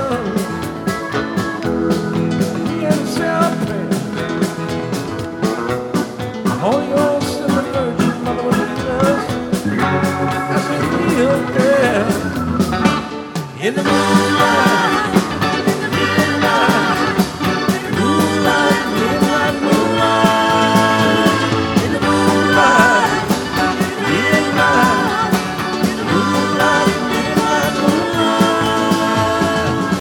He had a sound prayer. Holy Ghost and the Virgin Mother was with us as we kneel there in the moonlight.